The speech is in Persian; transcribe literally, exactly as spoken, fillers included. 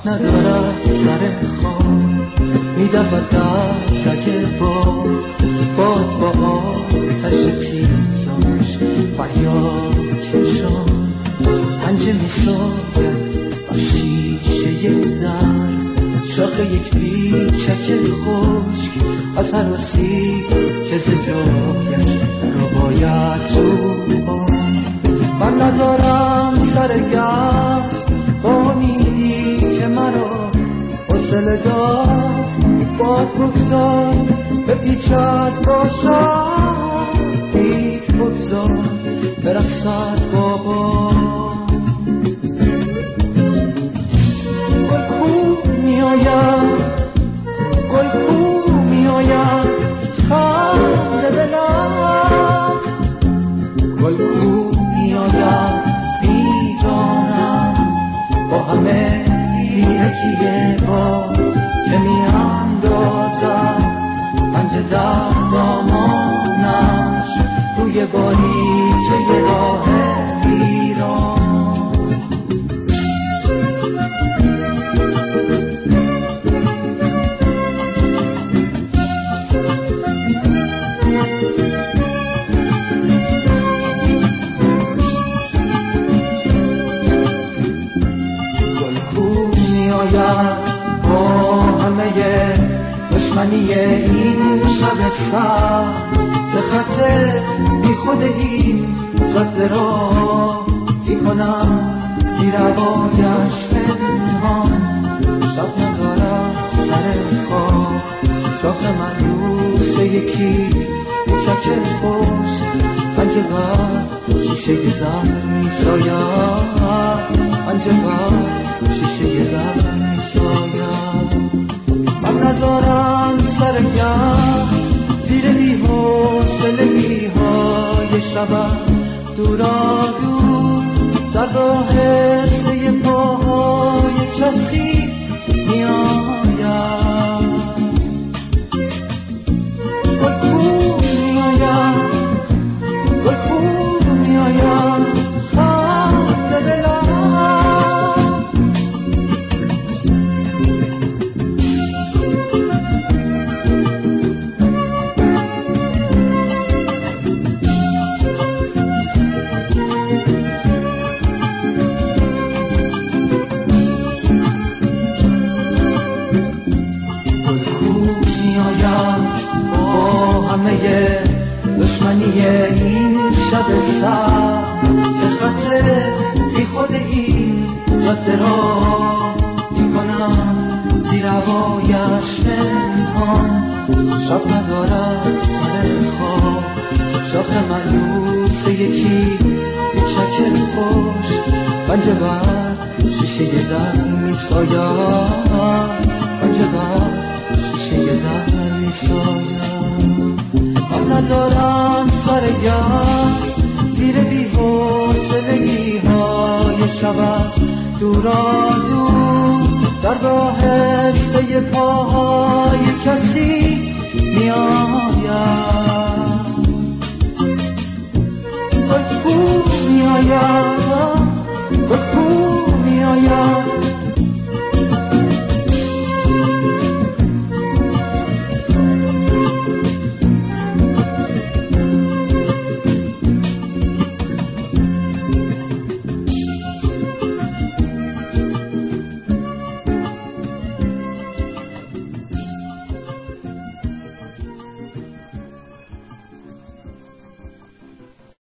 ندارد سر خواب میدود در رگ باد باد با آتش تیزاش فریاد کشان پنجه میساید بر شیشه در شاخ یک پیچک خشک از هر آسیب که ز جایش رو باید تو من ندارم سر یأس امیدی که مرا حوصله داد باد بگذار بپیچد باشد دید بگذار برقصد بابا گل کو میآید گل کو میآید خنده به لب گل کو میآید میدانم با همه لیرکی با که میاندازد پنجه در دامانش روی باریکه راه ویران با همه دشمنی این شب سر به خط بی خود این جاده را بی کنم زیر هوایش پنهان شب ندارد سر خواب شاخ ملوس یکی کوچک خوش پنجه بر شیشه زن میساید پنجه بر شیشه زن میساید من ندارم سر یأس زیر بی‌حوصلگی های شب از دورا دور زد آهسته پاهای کسی میآید گل کو میآید گل کو میآید خنده به لب دشمنی این شب سر که خط بی خود این جاده را می کنم زیر هوایش پنهان شب ندارد سر خواب شاخ ملوس یکی کوچک خوش پنجه بر شیشه در میساید پنجه بر شیشه در میساید من ندارم سر یأس زیر بی‌حوصلگی های شب از دورا دور در آهسته پاهای کسی میآید گل کو میآید گل کو میآید